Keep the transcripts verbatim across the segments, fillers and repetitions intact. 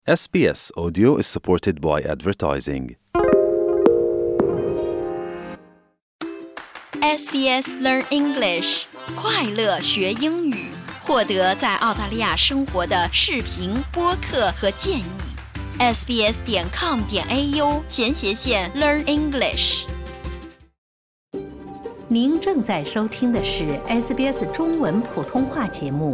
S B S Audio is supported by advertising. S B S Learn English 快乐学英语，获得在澳大利亚生活的视频、播客和建议。sbs 点 com 点 au 前斜线 Learn English。 您正在收听的是 S B S 中文普通话节目。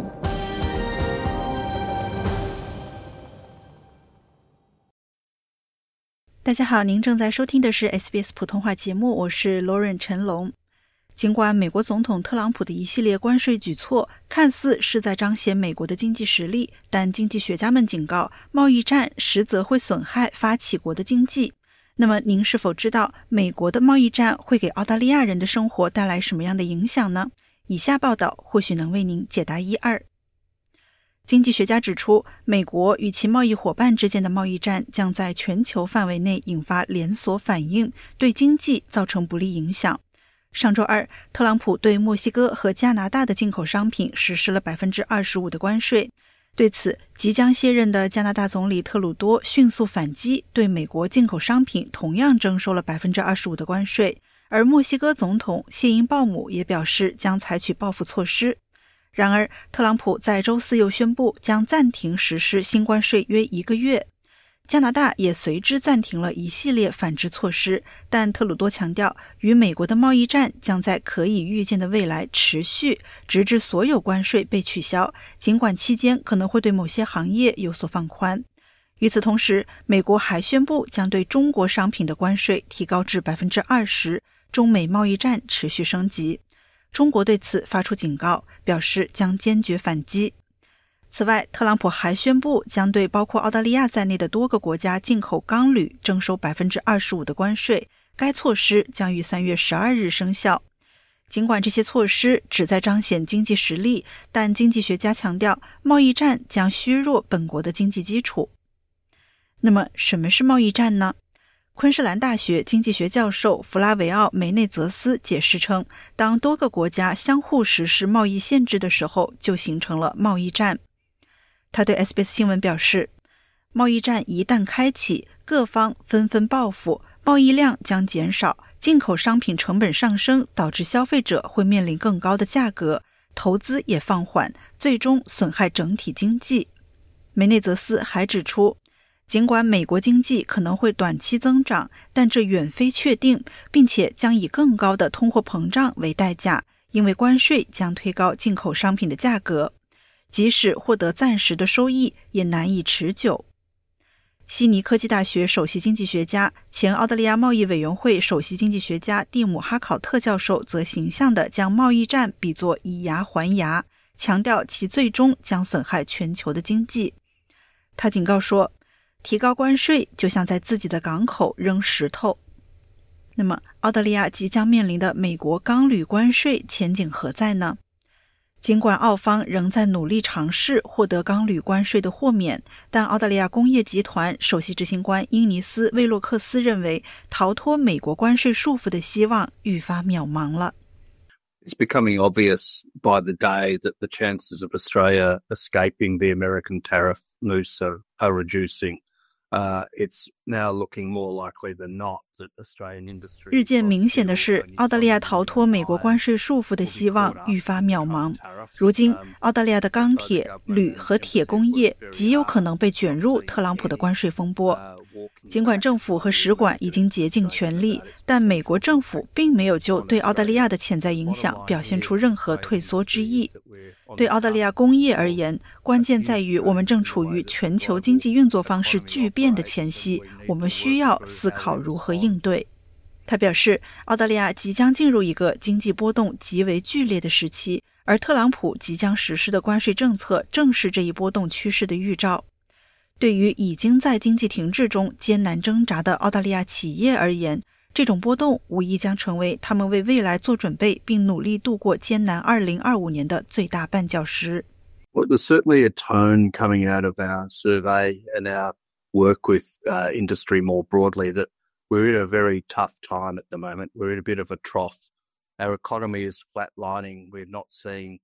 大家好，您正在收听的是 S B S 普通话节目，我是 Lauren 陈龙。尽管美国总统特朗普的一系列关税举措看似是在彰显美国的经济实力，但经济学家们警告，贸易战实则会损害发起国的经济。那么您是否知道美国的贸易战会给澳大利亚人的生活带来什么样的影响呢？以下报道或许能为您解答一二。经济学家指出，美国与其贸易伙伴之间的贸易战将在全球范围内引发连锁反应，对经济造成不利影响。上周二，特朗普对墨西哥和加拿大的进口商品实施了 百分之二十五 的关税。对此，即将卸任的加拿大总理特鲁多迅速反击，对美国进口商品同样征收了 百分之二十五 的关税。而墨西哥总统谢因鲍姆也表示将采取报复措施。然而，特朗普在周四又宣布将暂停实施新关税约一个月。加拿大也随之暂停了一系列反制措施，但特鲁多强调，与美国的贸易战将在可以预见的未来持续，直至所有关税被取消，尽管期间可能会对某些行业有所放宽。与此同时，美国还宣布将对中国商品的关税提高至 百分之二十， 中美贸易战持续升级。中国对此发出警告，表示将坚决反击。此外，特朗普还宣布将对包括澳大利亚在内的多个国家进口钢铝征收 百分之二十五 的关税，该措施将于三月十二日生效。尽管这些措施旨在彰显经济实力，但经济学家强调，贸易战将削弱本国的经济基础。那么，什么是贸易战呢？昆士兰大学经济学教授弗拉维奥·梅内泽斯解释称，当多个国家相互实施贸易限制的时候，就形成了贸易战。他对 S B S 新闻表示，贸易战一旦开启，各方纷纷报复，贸易量将减少，进口商品成本上升，导致消费者会面临更高的价格，投资也放缓，最终损害整体经济。梅内泽斯还指出，尽管美国经济可能会短期增长，但这远非确定，并且将以更高的通货膨胀为代价，因为关税将推高进口商品的价格。即使获得暂时的收益，也难以持久。悉尼科技大学首席经济学家、前澳大利亚贸易委员会首席经济学家蒂姆·哈考特教授则形象地将贸易战比作以牙还牙，强调其最终将损害全球的经济。他警告说，提高关税就像在自己的港口扔石头。那么，澳大利亚即将面临的美国钢铝关税前景何在呢？尽管澳方仍在努力尝试获得钢铝关税的豁免，但澳大利亚工业集团首席执行官英尼斯·威洛克斯认为，逃脱美国关税束缚的希望愈发渺茫了。 It's becoming obvious by the day that the chances of Australia escaping the American tariff noose are, are reducing.Uh, it's now looking more likely than not that Australian industry... 日渐明显的是，澳大利亚逃脱美国关税束缚的希望愈发渺茫。如今，澳大利亚的钢铁、铝和铁工业极有可能被卷入特朗普的关税风波。尽管政府和使馆已经竭尽全力，但美国政府并没有就对澳大利亚的潜在影响表现出任何退缩之意。对澳大利亚工业而言，关键在于我们正处于全球经济运作方式巨变的前夕，我们需要思考如何应对。他表示，澳大利亚即将进入一个经济波动极为剧烈的时期，而特朗普即将实施的关税政策正是这一波动趋势的预兆。对于已经在经济停滞中艰难挣扎的澳大利亚企业而言，这种波动无疑将成为他们为未来做准备并努力度过艰难二零二五年的最大绊脚石。 Well, there's certainly a tone coming out of our survey and our work with uh, industry more broadly that we're in a very tough time at the moment. We're in a bit of a trough. Our economy is flatlining. We're not seeing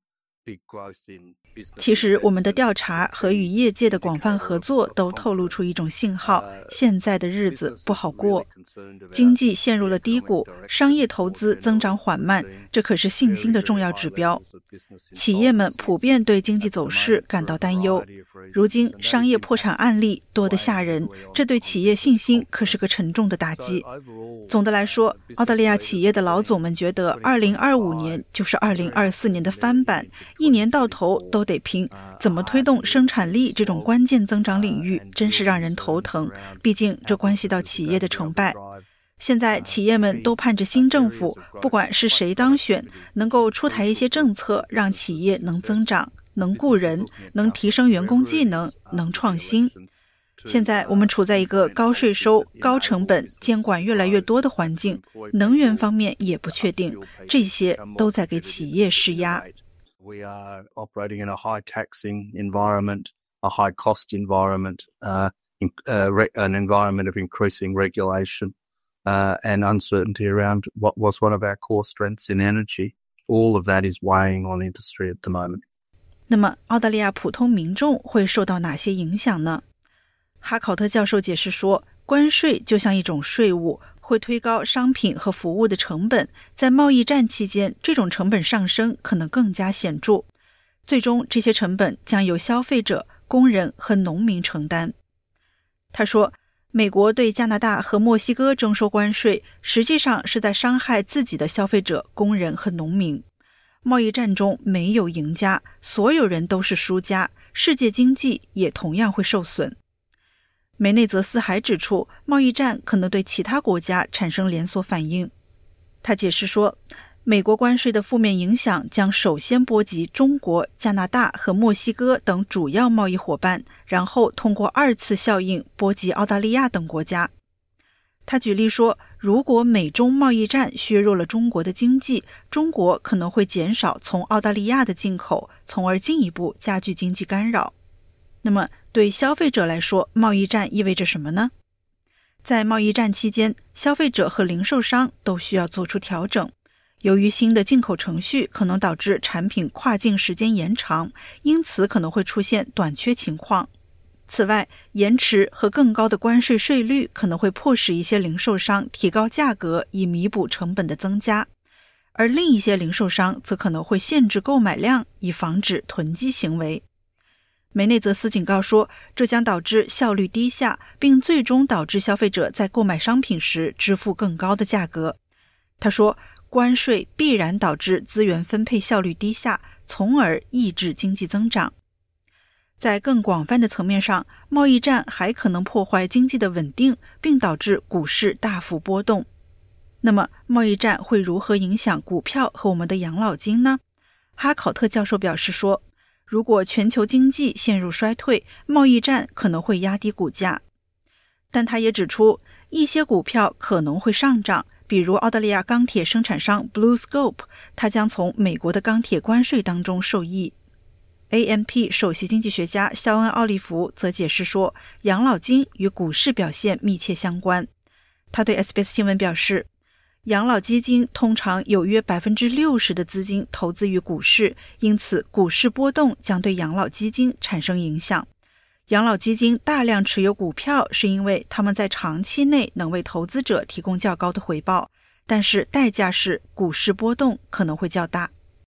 其实我们的调查和与业界的广泛合作都透露出一种信号，现在的日子不好过，经济陷入了低谷，商业投资增长缓慢，这可是信心的重要指标。企业们普遍对经济走势感到担忧，如今商业破产案例多得吓人，这对企业信心可是个沉重的打击。总的来说，澳大利亚企业的老总们觉得二零二五年就是二零二四年的翻版，一年到头都得拼，怎么推动生产力这种关键增长领域真是让人头疼，毕竟这关系到企业的成败。现在企业们都盼着新政府，不管是谁当选，能够出台一些政策，让企业能增长，能雇人，能提升员工技能，能创新。现在我们处在一个高税收、高成本、监管越来越多的环境，能源方面也不确定，这些都在给企业施压。 We are operating in a high taxing environment, a high cost environment, uh, in, uh, re- an environment of increasing regulation, uh, and uncertainty around what was one of our core strengths in energy. All of that is weighing on industry at the moment. 那么澳大利亚普通民众会受到哪些影响呢？哈考特教授解释说，关税就像一种税务，会推高商品和服务的成本，在贸易战期间，这种成本上升可能更加显著。最终，这些成本将由消费者、工人和农民承担。他说，美国对加拿大和墨西哥征收关税，实际上是在伤害自己的消费者、工人和农民。贸易战中没有赢家，所有人都是输家，世界经济也同样会受损。梅内泽斯还指出，贸易战可能对其他国家产生连锁反应。他解释说，美国关税的负面影响将首先波及中国、加拿大和墨西哥等主要贸易伙伴，然后通过二次效应波及澳大利亚等国家。他举例说，如果美中贸易战削弱了中国的经济，中国可能会减少从澳大利亚的进口，从而进一步加剧经济干扰。那么对消费者来说，贸易战意味着什么呢？在贸易战期间，消费者和零售商都需要做出调整。由于新的进口程序可能导致产品跨境时间延长，因此可能会出现短缺情况。此外，延迟和更高的关税税率可能会迫使一些零售商提高价格以弥补成本的增加，而另一些零售商则可能会限制购买量以防止囤积行为。梅内泽斯警告说，这将导致效率低下，并最终导致消费者在购买商品时支付更高的价格。他说，关税必然导致资源分配效率低下，从而抑制经济增长。在更广泛的层面上，贸易战还可能破坏经济的稳定，并导致股市大幅波动。那么，贸易战会如何影响股票和我们的养老金呢？哈考特教授表示说，如果全球经济陷入衰退，贸易战可能会压低股价。但他也指出，一些股票可能会上涨，比如澳大利亚钢铁生产商 BlueScope， 它将从美国的钢铁关税当中受益。A M P 首席经济学家肖恩·奥利弗则解释说，养老金与股市表现密切相关。他对 S B S 新闻表示，养老基金通常有约 百分之六十 的资金投资于股市，因此股市波动将对养老基金产生影响。养老基金大量持有股票，是因为他们在长期内能为投资者提供较高的回报，但是代价是股市波动可能会较大。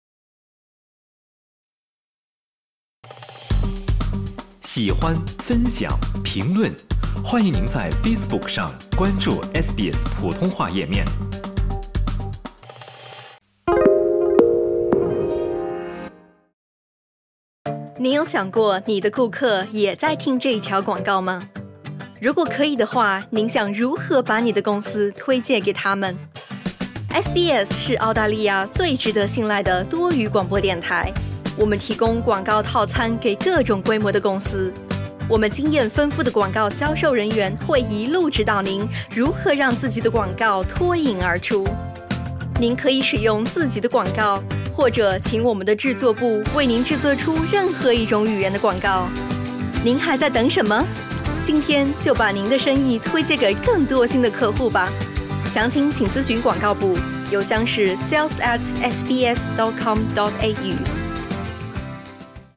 喜欢、分享、评论，欢迎您在 Facebook 上关注 S B S 普通话页面。 你有想过你的顾客也在听这一条广告吗？如果可以的话，您想如何把你的公司推荐给他们？ S B S 是澳大利亚最值得信赖的多语广播电台，我们提供广告套餐给各种规模的公司。我们经验丰富的广告销售人员会一路指导您如何让自己的广告脱颖而出。您可以使用自己的广告，或者请我们的制作部为您制作出任何一种语言的广告。您还在等什么？今天就把您的生意推荐给更多新的客户吧。详情请咨询广告部，邮箱是 sales at s b s dot com dot a u。